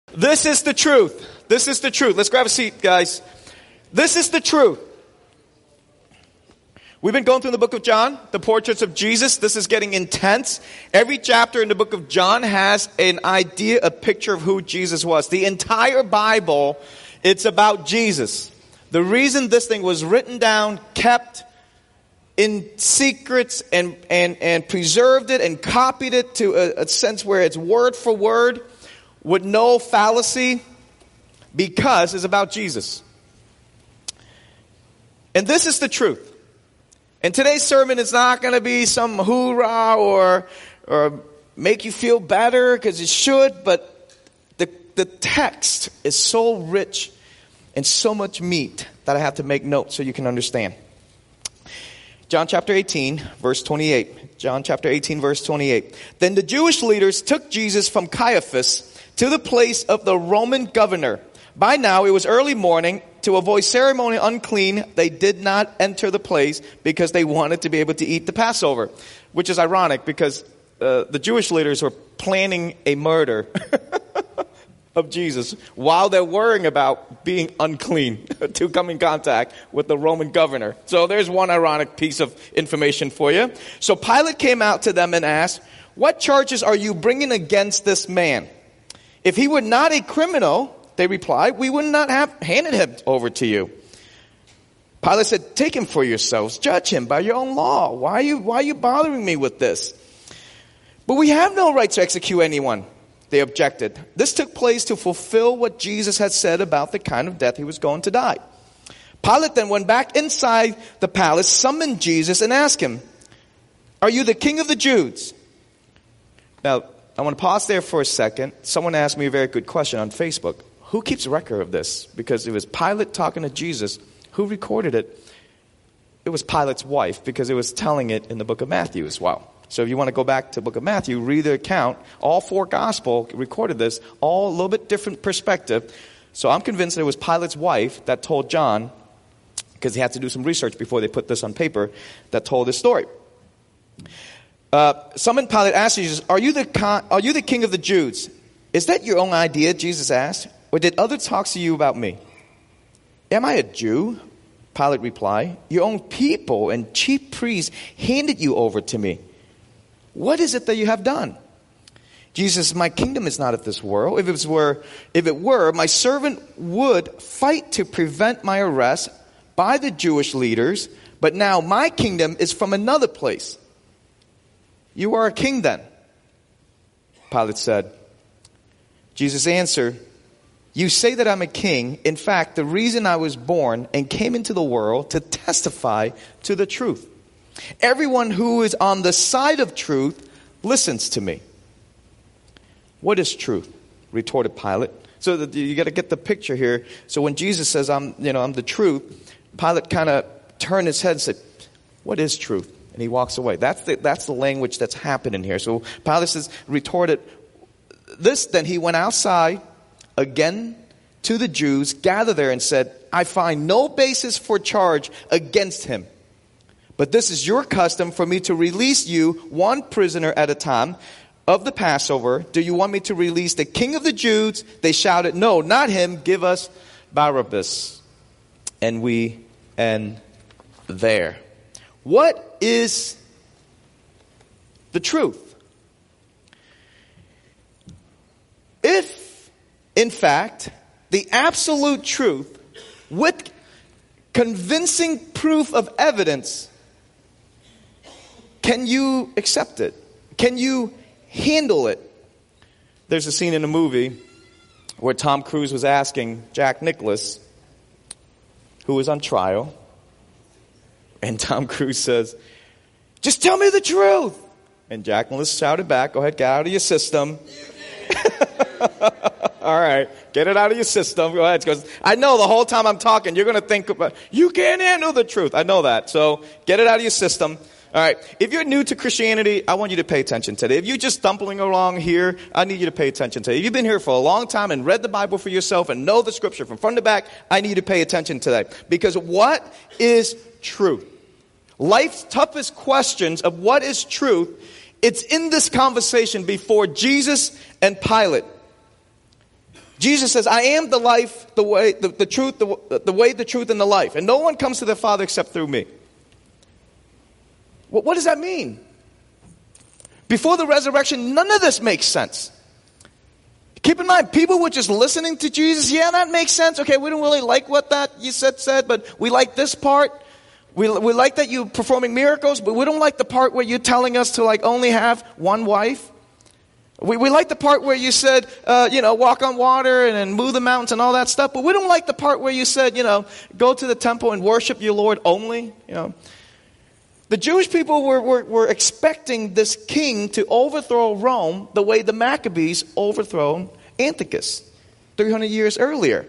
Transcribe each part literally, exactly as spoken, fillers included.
This is the truth. This is the truth. Let's grab a seat, guys. This is the truth. We've been going through the book of John, the portraits of Jesus. This is getting intense. Every chapter in the book of John has an idea, a picture of who Jesus was. The entire Bible, it's about Jesus. The reason this thing was written down, kept in secrets, and, and, and preserved it and copied it to a, a sense where it's word for word with no fallacy, because it's about Jesus. And this is the truth. And today's sermon is not going to be some hoorah or or make you feel better, because it should, but the the text is so rich and so much meat that I have to make notes so you can understand. John chapter eighteen, verse twenty-eight. John chapter eighteen, verse twenty-eight. Then the Jewish leaders took Jesus from Caiaphas to the place of the Roman governor. By now it was early morning. To avoid ceremony unclean, they did not enter the place because they wanted to be able to eat the Passover. Which is ironic, because uh, the Jewish leaders were planning a murder of Jesus while they're worrying about being unclean to come in contact with the Roman governor. So there's one ironic piece of information for you. So Pilate came out to them and asked, "What charges are you bringing against this man? If he were not a criminal," they replied, "we would not have handed him over to you." Pilate said, "Take him for yourselves. Judge him by your own law. Why are you, why are you bothering me with this?" "But we have no right to execute anyone," they objected. This took place to fulfill what Jesus had said about the kind of death he was going to die. Pilate then went back inside the palace, summoned Jesus, and asked him, "Are you the king of the Jews?" Now, I want to pause there for a second. Someone asked me a very good question on Facebook. Who keeps record of this? Because it was Pilate talking to Jesus. Who recorded it? It was Pilate's wife, because it was telling it in the book of Matthew as well. So if you want to go back to the book of Matthew, read the account. All four gospel recorded this, all a little bit different perspective. So I'm convinced it was Pilate's wife that told John, because he had to do some research before they put this on paper, that told this story. Uh, summoned Pilate asked Jesus, "Are you the con- are you the king of the Jews?" "Is that your own idea?" Jesus asked. "Or did others talk to you about me?" "Am I a Jew?" Pilate replied. "Your own people and chief priests handed you over to me. What is it that you have done?" Jesus, "My kingdom is not of this world. If it were, if it were, my servant would fight to prevent my arrest by the Jewish leaders, but now my kingdom is from another place." "You are a king then?" Pilate said. Jesus answered, "You say that I'm a king. In fact, the reason I was born and came into the world to testify to the truth. Everyone who is on the side of truth listens to me." "What is truth?" retorted Pilate. So that you got to get the picture here. So when Jesus says, "I'm, you know, I'm the truth," Pilate kind of turned his head and said, "What is truth?" And he walks away. That's the, that's the language that's happening here. So Pilate says, retorted this. Then he went outside again to the Jews, gathered there, and said, "I find no basis for charge against him. But this is your custom for me to release you one prisoner at a time of the Passover. Do you want me to release the king of the Jews?" They shouted, "No, not him. Give us Barabbas." And we end there. What is the truth? If, in fact, the absolute truth with convincing proof of evidence, can you accept it? Can you handle it? There's a scene in a movie where Tom Cruise was asking Jack Nicklaus, who was on trial, and Tom Cruise says, "Just tell me the truth." And Jack Nicklaus shouted back, "Go ahead, get out of your system." All right, get it out of your system. Go ahead. Because I know the whole time I'm talking, you're going to think about, you can't handle the truth. I know that. So get it out of your system. All right. If you're new to Christianity, I want you to pay attention today. If you're just stumbling along here, I need you to pay attention today. If you've been here for a long time and read the Bible for yourself and know the scripture from front to back, I need you to pay attention today. Because what is truth? Life's toughest questions of what is truth, it's in this conversation before Jesus and Pilate. Jesus says, I am the life, the way, the, the truth, the, the way, the truth, and the life. And no one comes to the Father except through me. Well, what does that mean? Before the resurrection, none of this makes sense. Keep in mind, people were just listening to Jesus. Yeah, that makes sense. Okay, we don't really like what that you said said, but we like this part. We, we like that you're performing miracles, but we don't like the part where you're telling us to like only have one wife. We, we like the part where you said, uh, you know, walk on water and, and move the mountains and all that stuff. But we don't like the part where you said, you know, go to the temple and worship your Lord only. You know, the Jewish people were, were, were expecting this king to overthrow Rome the way the Maccabees overthrown Antiochus three hundred years earlier.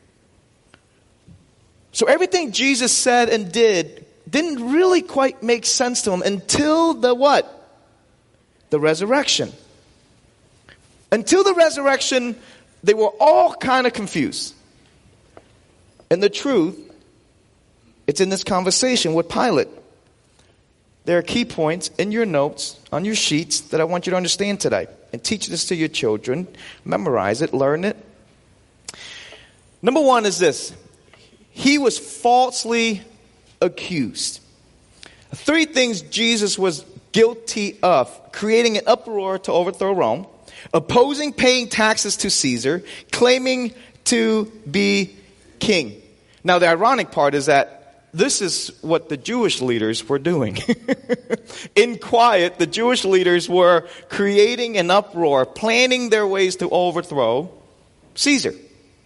So everything Jesus said and did didn't really quite make sense to them until the what? The resurrection. Until the resurrection, they were all kind of confused. And the truth, it's in this conversation with Pilate. There are key points in your notes, on your sheets, that I want you to understand today. And teach this to your children. Memorize it, learn it. Number one is this. He was falsely accused. Three things Jesus was guilty of: creating an uproar to overthrow Rome, opposing paying taxes to Caesar, claiming to be king. Now, the ironic part is that this is what the Jewish leaders were doing. In quiet, the Jewish leaders were creating an uproar, planning their ways to overthrow Caesar.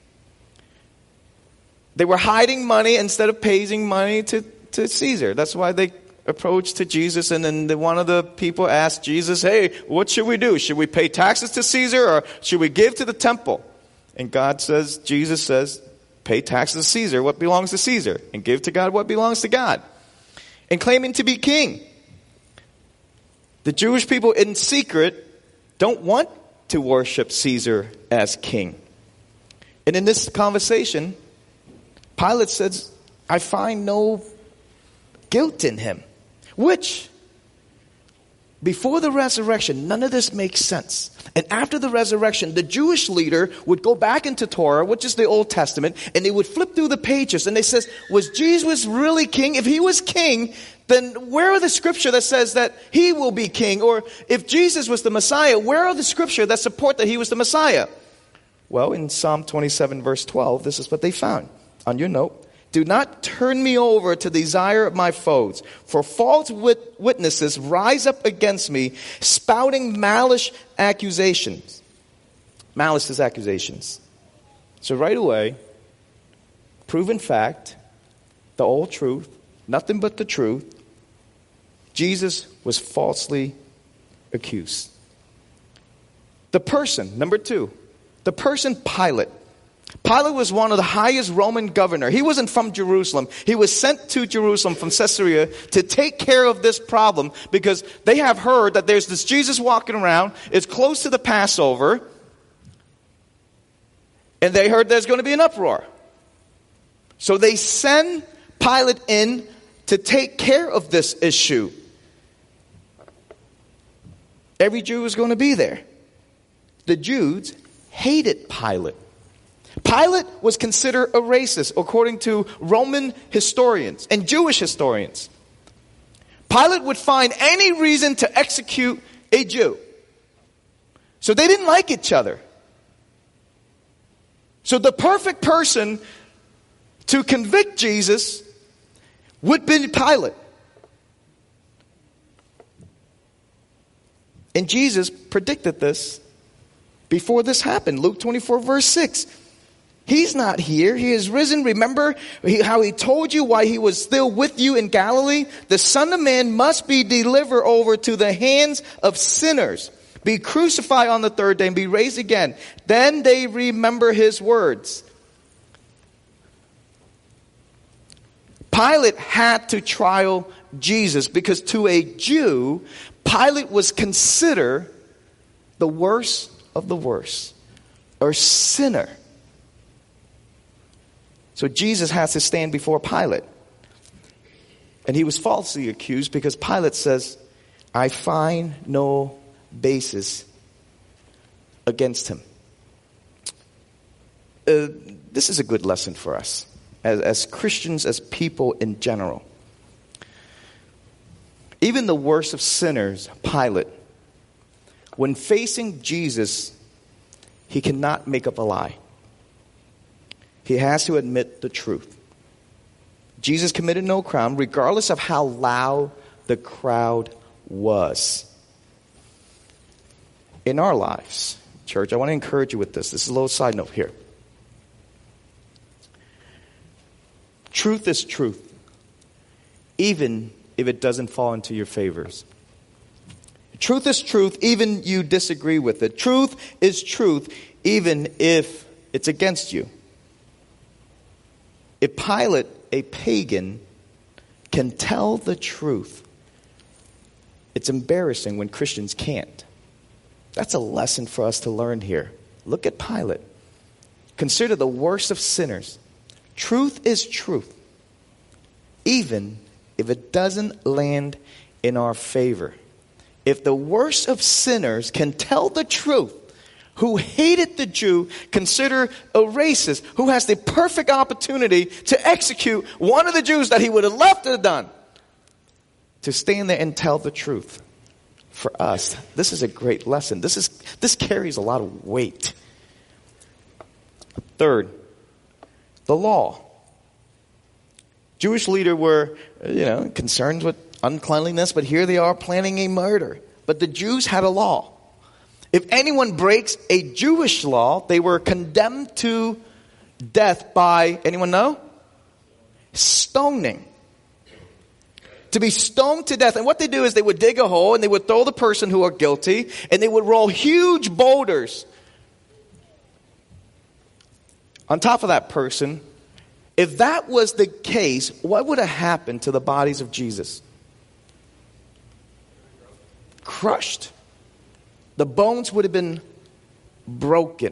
They were hiding money instead of paying money to, to Caesar. That's why they approached to Jesus, and then the, one of the people asked Jesus, hey, what should we do? Should we pay taxes to Caesar, or should we give to the temple? And God says, Jesus says, pay taxes to Caesar, what belongs to Caesar, and give to God what belongs to God. And claiming to be king. The Jewish people in secret don't want to worship Caesar as king. And in this conversation, Pilate says, I find no guilt in him. Which, before the resurrection, none of this makes sense. And after the resurrection, the Jewish leader would go back into Torah, which is the Old Testament, and they would flip through the pages. And they says, was Jesus really king? If he was king, then where are the scripture that says that he will be king? Or if Jesus was the Messiah, where are the scripture that support that he was the Messiah? Well, in Psalm twenty-seven, verse twelve, this is what they found. On your note, do not turn me over to the desire of my foes, for false wit- witnesses rise up against me, spouting malice accusations. Malice is accusations. So right away, proven fact, the old truth, nothing but the truth, Jesus was falsely accused. The person, number two, the person Pilate. Pilate was one of the highest Roman governor. He wasn't from Jerusalem. He was sent to Jerusalem from Caesarea to take care of this problem because they have heard that there's this Jesus walking around. It's close to the Passover. And they heard there's going to be an uproar. So they send Pilate in to take care of this issue. Every Jew was going to be there. The Jews hated Pilate. Pilate was considered a racist, according to Roman historians and Jewish historians. Pilate would find any reason to execute a Jew. So they didn't like each other. So the perfect person to convict Jesus would be Pilate. And Jesus predicted this before this happened. Luke twenty-four, verse six. He's not here. He is risen. Remember how he told you why he was still with you in Galilee? The Son of Man must be delivered over to the hands of sinners, be crucified on the third day, and be raised again. Then they remember his words. Pilate had to trial Jesus because to a Jew, Pilate was considered the worst of the worst, or sinner. So Jesus has to stand before Pilate. And he was falsely accused because Pilate says, I find no basis against him. uh, this is a good lesson for us as, as Christians, as people in general. Even the worst of sinners, Pilate, when facing Jesus, he cannot make up a lie. He has to admit the truth. Jesus committed no crime, regardless of how loud the crowd was. In our lives, church, I want to encourage you with this. This is a little side note here. Truth is truth, even if it doesn't fall into your favors. Truth is truth, even you disagree with it. Truth is truth, even if it's against you. If Pilate, a pagan, can tell the truth, it's embarrassing when Christians can't. That's a lesson for us to learn here. Look at Pilate. Consider the worst of sinners. Truth is truth, even if it doesn't land in our favor. If the worst of sinners can tell the truth, who hated the Jew, consider a racist who has the perfect opportunity to execute one of the Jews that he would have loved to have done, to stand there and tell the truth. For us, this is a great lesson. This is this carries a lot of weight. Third, the law. Jewish leaders were, you know, concerned with uncleanliness, but here they are planning a murder. But the Jews had a law. If anyone breaks a Jewish law, they were condemned to death by, anyone know? Stoning. To be stoned to death. And what they do is they would dig a hole and they would throw the person who are guilty and they would roll huge boulders on top of that person. If that was the case, what would have happened to the bodies of Jesus? Crushed. The bones would have been broken.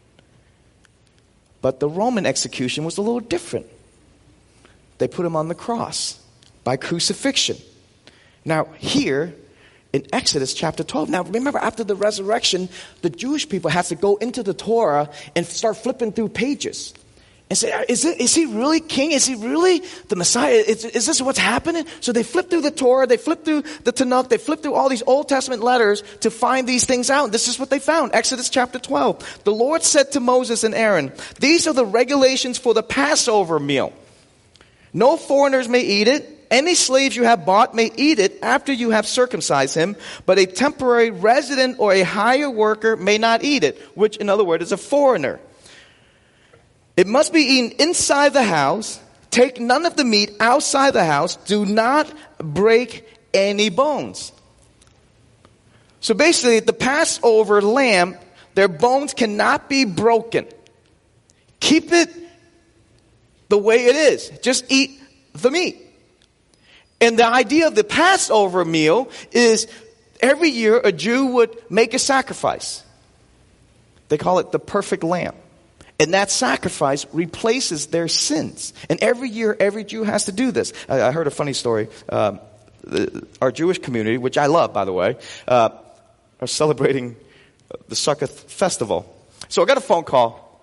But the Roman execution was a little different. They put him on the cross by crucifixion. Now here in Exodus chapter twelve, now remember after the resurrection, the Jewish people had to go into the Torah and start flipping through pages. And say, is, it, is he really king? Is he really the Messiah? Is, is this what's happening? So they flip through the Torah, they flip through the Tanakh, they flip through all these Old Testament letters to find these things out. This is what they found. Exodus chapter twelve. The Lord said to Moses and Aaron, these are the regulations for the Passover meal. No foreigners may eat it. Any slaves you have bought may eat it after you have circumcised him, but a temporary resident or a hired worker may not eat it, which in other words is a foreigner. It must be eaten inside the house. Take none of the meat outside the house. Do not break any bones. So basically, the Passover lamb, their bones cannot be broken. Keep it the way it is. Just eat the meat. And the idea of the Passover meal is every year a Jew would make a sacrifice. They call it the perfect lamb. And that sacrifice replaces their sins. And every year, every Jew has to do this. I, I heard a funny story. Um, the, our Jewish community, which I love, by the way, uh, are celebrating the Sukkot festival. So I got a phone call.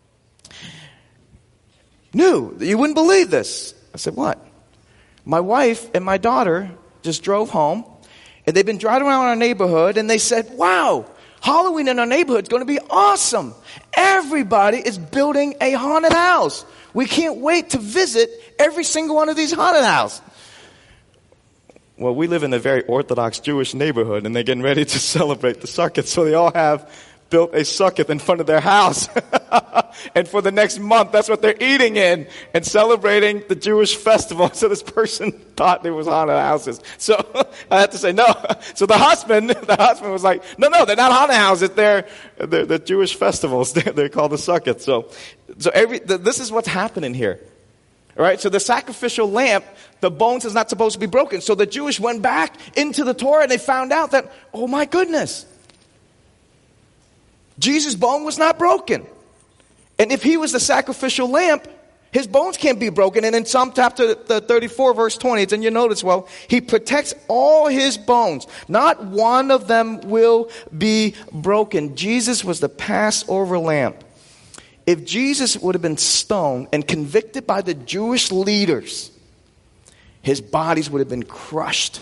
New, you wouldn't believe this. I said, what? My wife and my daughter just drove home, and they've been driving around our neighborhood, and they said, wow, Halloween in our neighborhood is going to be awesome. Everybody is building a haunted house. We can't wait to visit every single one of these haunted houses. Well, we live in a very Orthodox Jewish neighborhood, and they're getting ready to celebrate the Sukkot, so they all have built a sukkah in front of their house. And for the next month, that's what they're eating in and celebrating the Jewish festival. So this person thought there was haunted houses. So I had to say no. So the husband, the husband was like, no, no, they're not haunted houses. They're, they're, they're Jewish festivals. They're, they're called the Sukkot. So, so every, the, this is what's happening here. All right. So the sacrificial lamb, the bones is not supposed to be broken. So the Jewish went back into the Torah and they found out that, oh my goodness, Jesus' bone was not broken. And if he was the sacrificial lamb, his bones can't be broken. And in Psalm chapter thirty-four, verse twenty, it's in your notes, well, he protects all his bones. Not one of them will be broken. Jesus was the Passover lamb. if Jesus would have been stoned and convicted by the Jewish leaders, his bodies would have been crushed.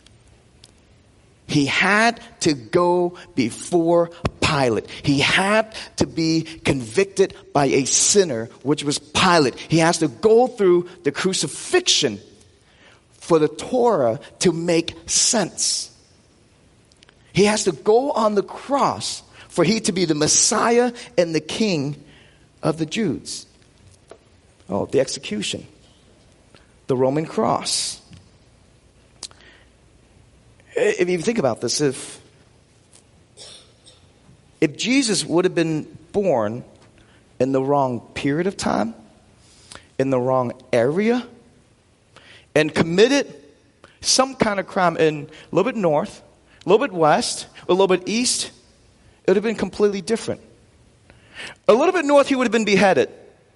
He had to go before Pilate. He had to be convicted by a sinner, which was Pilate. He has to go through the crucifixion for the Torah to make sense. He has to go on the cross for he to be the Messiah and the King of the Jews. Oh, the execution. The Roman cross. If you think about this, if if Jesus would have been born in the wrong period of time, in the wrong area, and committed some kind of crime in a little bit north, a little bit west, a little bit east, it would have been completely different. A little bit north, he would have been beheaded.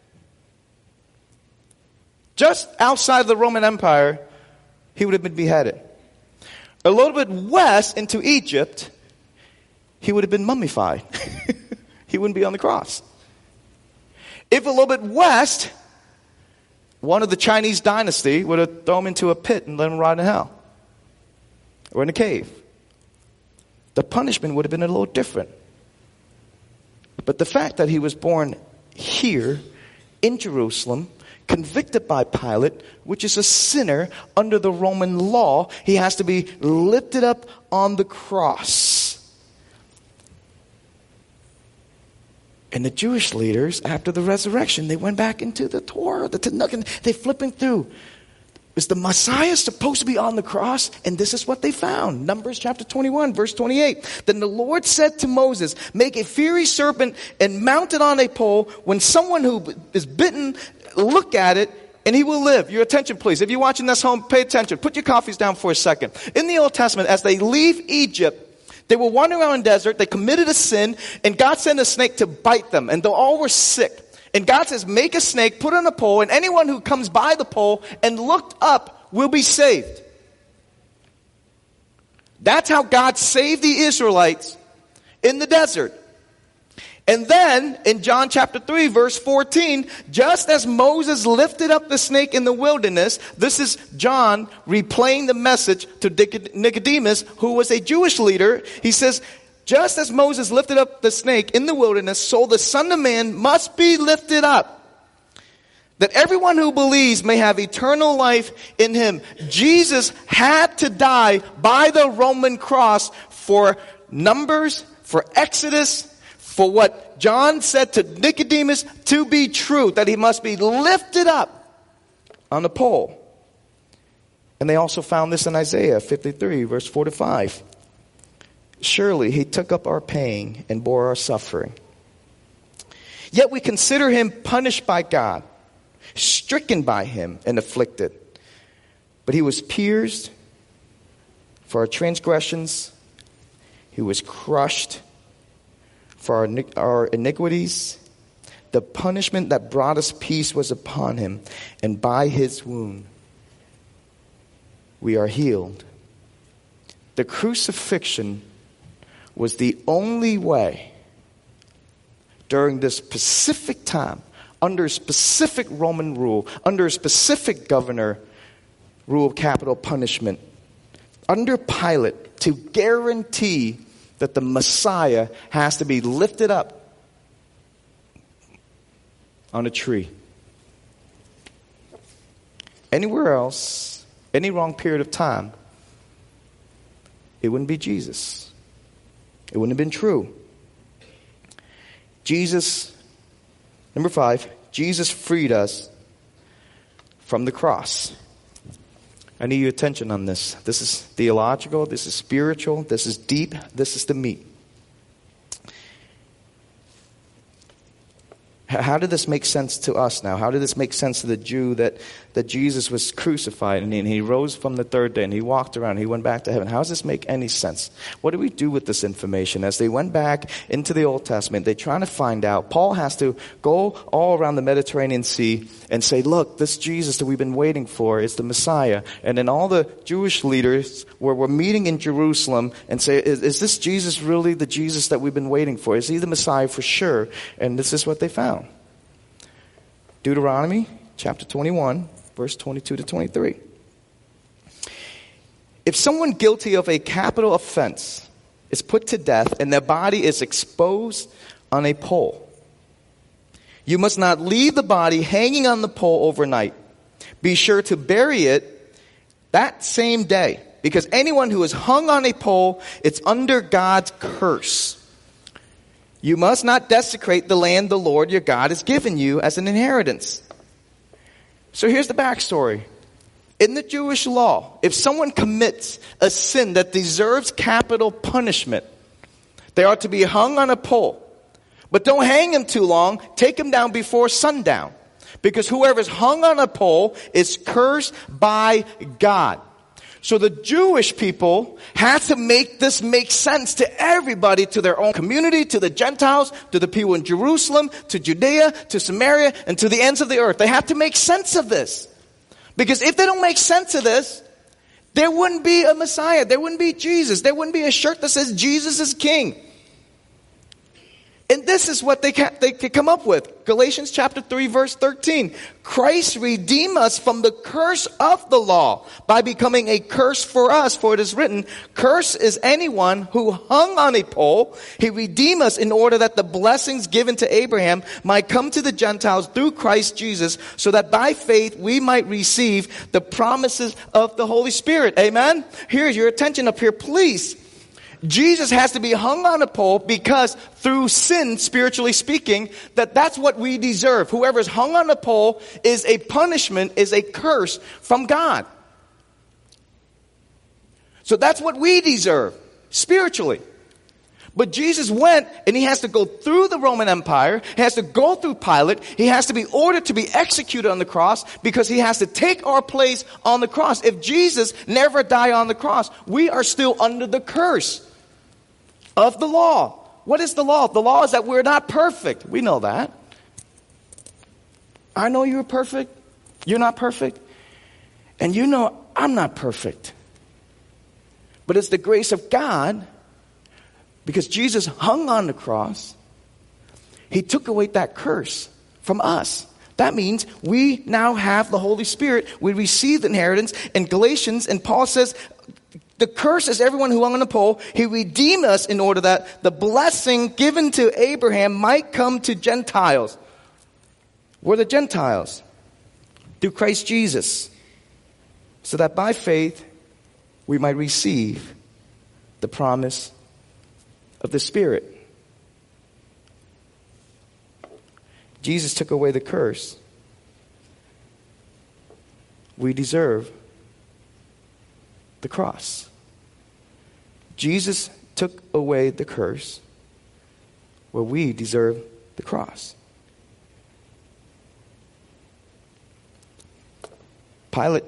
Just outside the Roman Empire, he would have been beheaded. A little bit west into Egypt, he would have been mummified. He wouldn't be on the cross. If a little bit west, one of the Chinese dynasty would have thrown him into a pit and let him rot in hell. Or in a cave. The punishment would have been a little different. But the fact that he was born here in Jerusalem, convicted by Pilate, which is a sinner under the Roman law, he has to be lifted up on the cross. And the Jewish leaders, after the resurrection, they went back into the Torah, the Tanakh, and they flipping through. Is the Messiah supposed to be on the cross? And this is what they found. Numbers chapter twenty-one, verse twenty-eight. Then the Lord said to Moses, make a fiery serpent and mount it on a pole. When someone who is bitten, look at it, and he will live. Your attention, please. If you're watching this home, pay attention. Put your coffees down for a second. In the Old Testament, as they leave Egypt, they were wandering around in the desert. They committed a sin, and God sent a snake to bite them, and they all were sick. And God says, make a snake, put it on a pole, and anyone who comes by the pole and looked up will be saved. That's how God saved the Israelites in the desert. And then, in John chapter three, verse fourteen, just as Moses lifted up the snake in the wilderness, this is John replaying the message to Nicodemus, who was a Jewish leader. He says, just as Moses lifted up the snake in the wilderness, so the Son of Man must be lifted up, that everyone who believes may have eternal life in him. Jesus had to die by the Roman cross for Numbers, for Exodus, for what John said to Nicodemus to be true, that he must be lifted up on the pole. And they also found this in Isaiah fifty-three, verse four to five. Surely he took up our pain and bore our suffering. Yet we consider him punished by God, stricken by him and afflicted. But he was pierced for our transgressions. He was crushed for our, our iniquities. The punishment that brought us peace was upon him, and by his wound we are healed. The crucifixion was the only way during this specific time, under specific Roman rule, under a specific governor rule of capital punishment, under Pilate, to guarantee that the Messiah has to be lifted up on a tree. Anywhere else, any wrong period of time, it wouldn't be Jesus. It wouldn't have been true. Jesus, number five, Jesus freed us from the cross. I need your attention on this. This is theological, this is spiritual, this is deep, this is the meat. How did this make sense to us now? How did this make sense to the Jew that, that Jesus was crucified and he, and he rose from the third day and he walked around, he went back to heaven? How does this make any sense? What do we do with this information? As they went back into the Old Testament, they're trying to find out. Paul has to go all around the Mediterranean Sea and say, look, this Jesus that we've been waiting for is the Messiah. And then all the Jewish leaders were, were meeting in Jerusalem and say, is, is this Jesus really the Jesus that we've been waiting for? Is he the Messiah for sure? And this is what they found. Deuteronomy chapter twenty-one, verse twenty-two to twenty-three. If someone guilty of a capital offense is put to death and their body is exposed on a pole, you must not leave the body hanging on the pole overnight. Be sure to bury it that same day, because anyone who is hung on a pole, it's under God's curse. You must not desecrate the land the Lord your God has given you as an inheritance. So here's the backstory. In the Jewish law, if someone commits a sin that deserves capital punishment, they are to be hung on a pole. But don't hang him too long. Take him down before sundown. Because whoever's hung on a pole is cursed by God. So the Jewish people had to make this make sense to everybody, to their own community, to the Gentiles, to the people in Jerusalem, to Judea, to Samaria, and to the ends of the earth. They have to make sense of this. Because if they don't make sense of this, there wouldn't be a Messiah. There wouldn't be Jesus. There wouldn't be a shirt that says Jesus is King. And this is what they can, they can come up with. Galatians chapter three, verse thirteen. Christ redeemed us from the curse of the law by becoming a curse for us. For it is written, curse is anyone who hung on a pole. He redeemed us in order that the blessings given to Abraham might come to the Gentiles through Christ Jesus, so that by faith we might receive the promises of the Holy Spirit. Amen? Here's your attention up here, please. Jesus has to be hung on a pole because through sin, spiritually speaking, that that's what we deserve. Whoever's hung on a pole is a punishment, is a curse from God. So that's what we deserve, spiritually. But Jesus went and he has to go through the Roman Empire. He has to go through Pilate. He has to be ordered to be executed on the cross because he has to take our place on the cross. If Jesus never died on the cross, we are still under the curse of the law. What is the law? The law is that we're not perfect. We know that. I know you're perfect. You're not perfect. And you know I'm not perfect. But it's the grace of God, because Jesus hung on the cross. He took away that curse from us. That means we now have the Holy Spirit. We receive the inheritance. In Galatians, and Paul says, the curse is everyone who hung on a pole. He redeemed us in order that the blessing given to Abraham might come to Gentiles. We're the Gentiles through Christ Jesus, so that by faith we might receive the promise of the Spirit. Jesus took away the curse we deserve, the cross. Jesus took away the curse where we deserve the cross. Pilate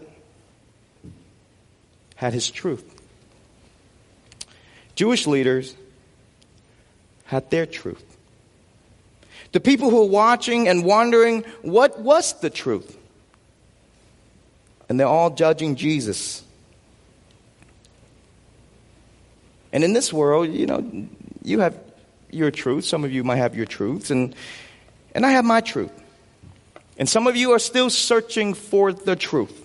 had his truth. Jewish leaders had their truth. The people who were watching and wondering, what was the truth? And they're all judging Jesus. And in this world, you know, you have your truth. Some of you might have your truths, and and I have my truth. And some of you are still searching for the truth.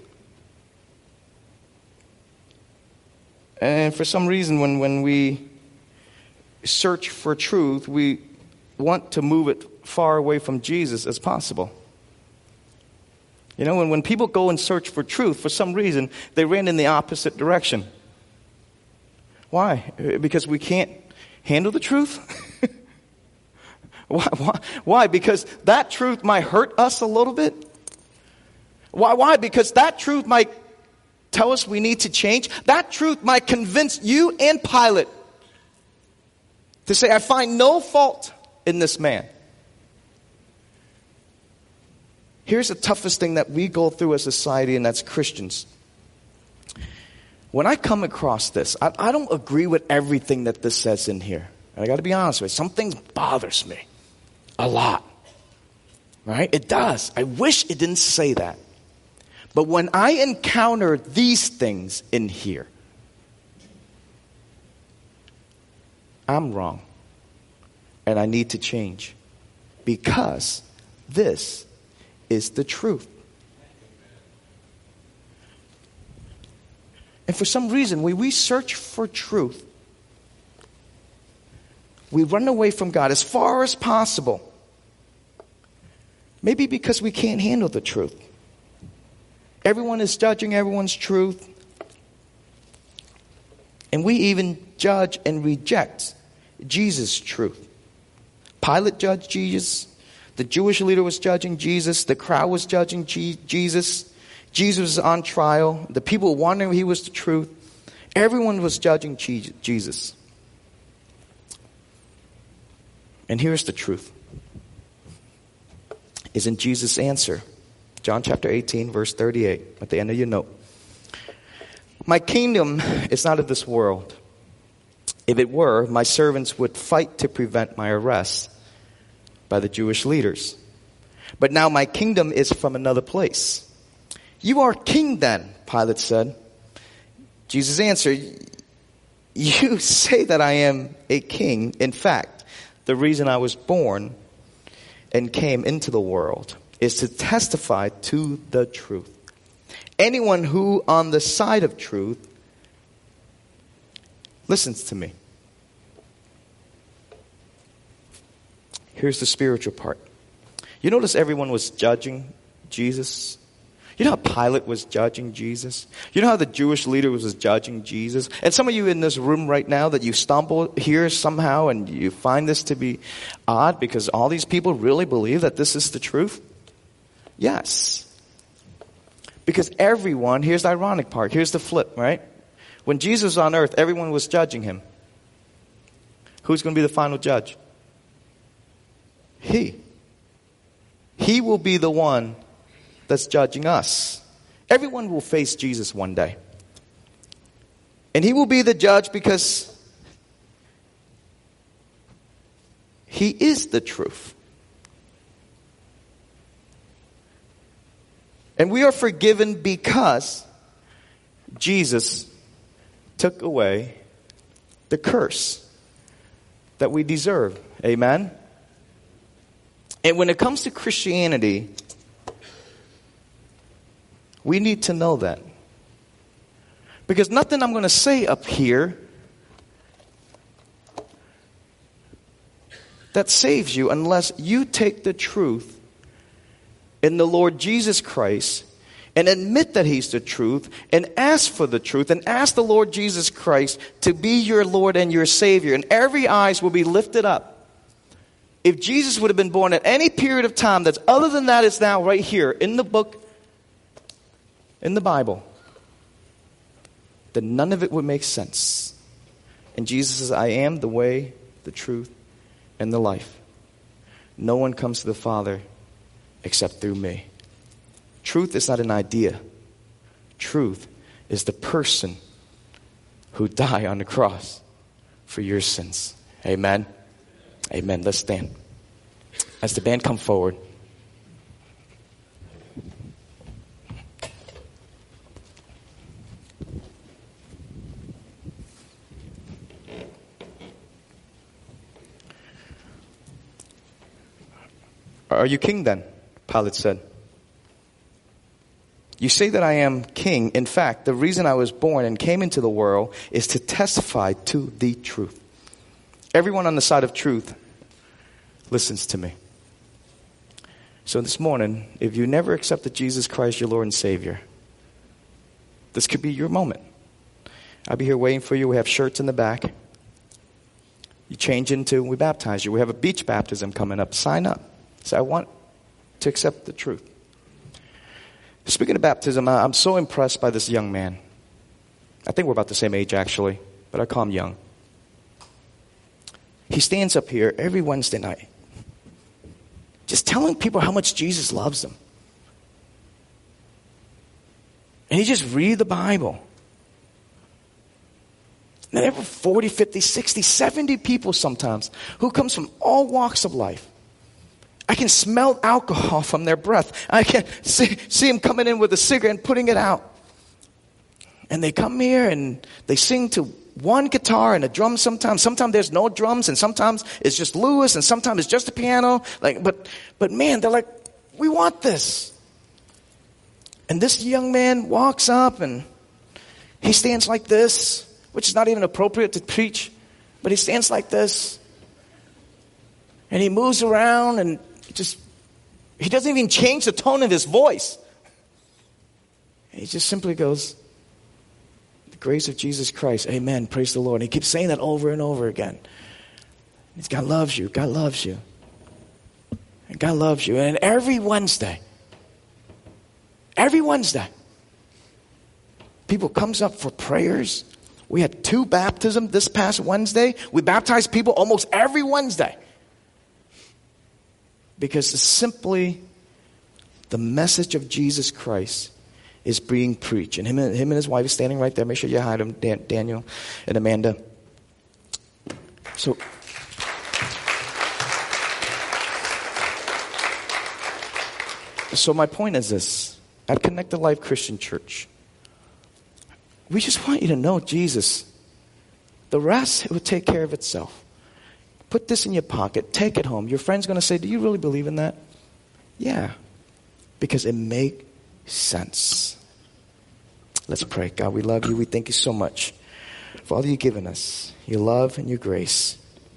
And for some reason, when, when we search for truth, we want to move it far away from Jesus as possible. You know, when, when people go and search for truth, for some reason, they ran in the opposite direction. Why? Because we can't handle the truth? why, why? Why? Because that truth might hurt us a little bit? Why? Why? Because that truth might tell us we need to change. That truth might convince you and Pilate to say, I find no fault in this man. Here's the toughest thing that we go through as a society, and that's Christians. When I come across this, I, I don't agree with everything that this says in here. I got to be honest with you. Some things bothers me a lot. Right? It does. I wish it didn't say that. But when I encounter these things in here, I'm wrong. And I need to change. Because this is the truth. And for some reason, when we search for truth, we run away from God as far as possible. Maybe because we can't handle the truth. Everyone is judging everyone's truth. And we even judge and reject Jesus' truth. Pilate judged Jesus. The Jewish leader was judging Jesus. The crowd was judging G- Jesus. Jesus was on trial. The people were wondering if he was the truth. Everyone was judging G- Jesus. And here's the truth. Isn't Jesus' answer? John chapter eighteen, verse thirty-eight, at the end of your note. My kingdom is not of this world. If it were, my servants would fight to prevent my arrest by the Jewish leaders. But now my kingdom is from another place. You are king then, Pilate said. Jesus answered, you say that I am a king. In fact, the reason I was born and came into the world is to testify to the truth. Anyone who on the side of truth listens to me. Here's the spiritual part. You notice everyone was judging Jesus? You know how Pilate was judging Jesus? You know how the Jewish leader was judging Jesus? And some of you in this room right now that you stumble here somehow and you find this to be odd because all these people really believe that this is the truth? Yes. Because everyone, here's the ironic part, here's the flip, right? When Jesus was on earth, everyone was judging him. Who's going to be the final judge? He. He will be the one that's judging us. Everyone will face Jesus one day. And he will be the judge because he is the truth. And we are forgiven because Jesus took away the curse that we deserve. Amen? And when it comes to Christianity, we need to know that. Because nothing I'm going to say up here that saves you unless you take the truth in the Lord Jesus Christ and admit that he's the truth and ask for the truth and ask the Lord Jesus Christ to be your Lord and your Savior. And every eyes will be lifted up. If Jesus would have been born at any period of time that's other than that is now right here in the book, in the Bible, then none of it would make sense. And Jesus says, I am the way, the truth, and the life. No one comes to the Father except through me. Truth is not an idea. Truth is the person who died on the cross for your sins. Amen. Amen. Let's stand. As the band come forward. Are you king then? Pilate said. You say that I am king. In fact, the reason I was born and came into the world is to testify to the truth. Everyone on the side of truth listens to me. So this morning, if you never accepted Jesus Christ, your Lord and Savior, this could be your moment. I'll be here waiting for you. We have shirts in the back. You change into, we baptize you. We have a beach baptism coming up. Sign up. Say, I want to accept the truth. Speaking of baptism, I'm so impressed by this young man. I think we're about the same age, actually, but I call him young. He stands up here every Wednesday night, just telling people how much Jesus loves them. And he just read the Bible. And there were forty, fifty, sixty, seventy people sometimes who comes from all walks of life. I can smell alcohol from their breath. I can see, see them coming in with a cigarette and putting it out. And they come here and they sing to one guitar and a drum sometimes. Sometimes there's no drums and sometimes it's just Lewis and sometimes it's just a piano. Like, but, but man, they're like, We want this. And this young man walks up and he stands like this, which is not even appropriate to preach, but he stands like this. And he moves around and just, he doesn't even change the tone of his voice. He just simply goes, the grace of Jesus Christ, amen, praise the Lord. And he keeps saying that over and over again. It's, God loves you, God loves you. And God loves you. And every Wednesday, every Wednesday, people comes up for prayers. We had two baptisms this past Wednesday. We baptize people almost every Wednesday. Because it's simply the message of Jesus Christ is being preached. And him and, him and his wife is standing right there. Make sure you hide them, Dan, Daniel and Amanda. So, so my point is this. At Connected Life Christian Church, we just want you to know Jesus. The rest, it will take care of itself. Put this in your pocket. Take it home. Your friend's going to say, do you really believe in that? Yeah. Because it makes sense. Let's pray. God, we love you. We thank you so much for all you've given us. Your love and your grace.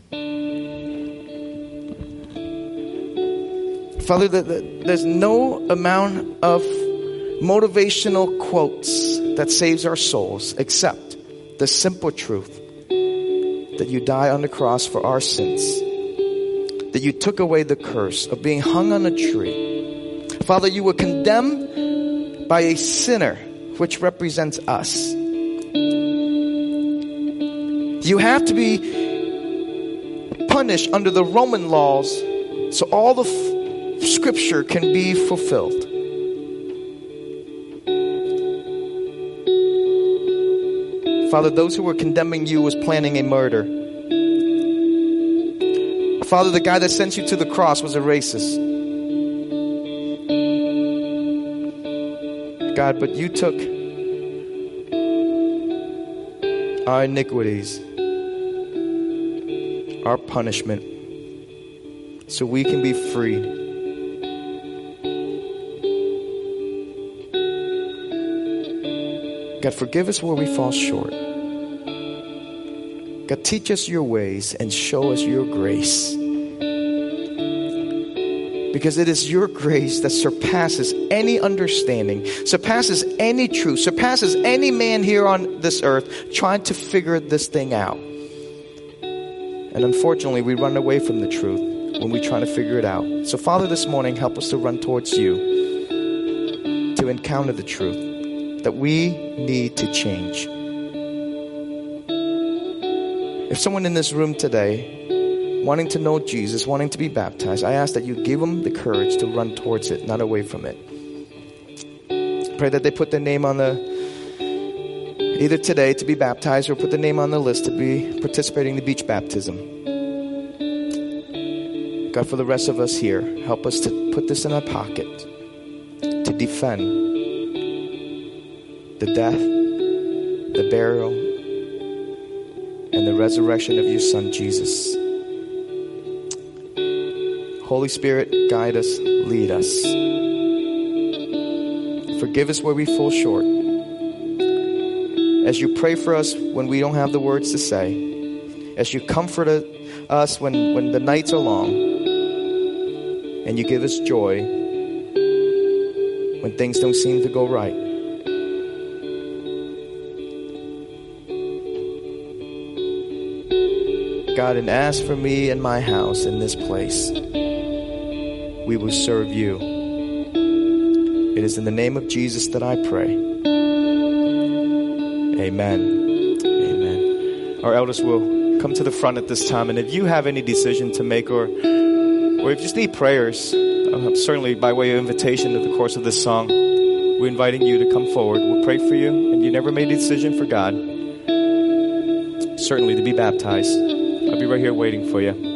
Father, the, the, there's no amount of motivational quotes that saves our souls except the simple truth that you died on the cross for our sins, that you took away the curse of being hung on a tree. Father, you were condemned by a sinner, which represents us. You have to be punished under the Roman laws so all the f- scripture can be fulfilled. Father, those who were condemning you was planning a murder. Father, the guy that sent you to the cross was a racist. God, but you took our iniquities, our punishment, so we can be freed. God, forgive us where we fall short. God, teach us your ways and show us your grace. Because it is your grace that surpasses any understanding, surpasses any truth, surpasses any man here on this earth trying to figure this thing out. And unfortunately, we run away from the truth when we try to figure it out. So Father, this morning, help us to run towards you, to encounter the truth that we need to change. If someone in this room today, wanting to know Jesus, wanting to be baptized, I ask that you give them the courage to run towards it, not away from it. Pray that they put their name on the, either today to be baptized or put their name on the list to be participating in the beach baptism. God, for the rest of us here, help us to put this in our pocket to defend the death, the burial, and the resurrection of your Son, Jesus. Holy Spirit, guide us, lead us. Forgive us where we fall short. As you pray for us when we don't have the words to say, as you comfort us when, when the nights are long, and you give us joy when things don't seem to go right. God, and as for me and my house in this place, we will serve you. It is in the name of Jesus that I pray. Amen. Amen. Our elders will come to the front at this time, and if you have any decision to make, or or if you just need prayers, uh, certainly by way of invitation in the course of this song, we're inviting you to come forward. We'll pray for you, and you never made a decision for God, certainly to be baptized. I'll be right here waiting for you.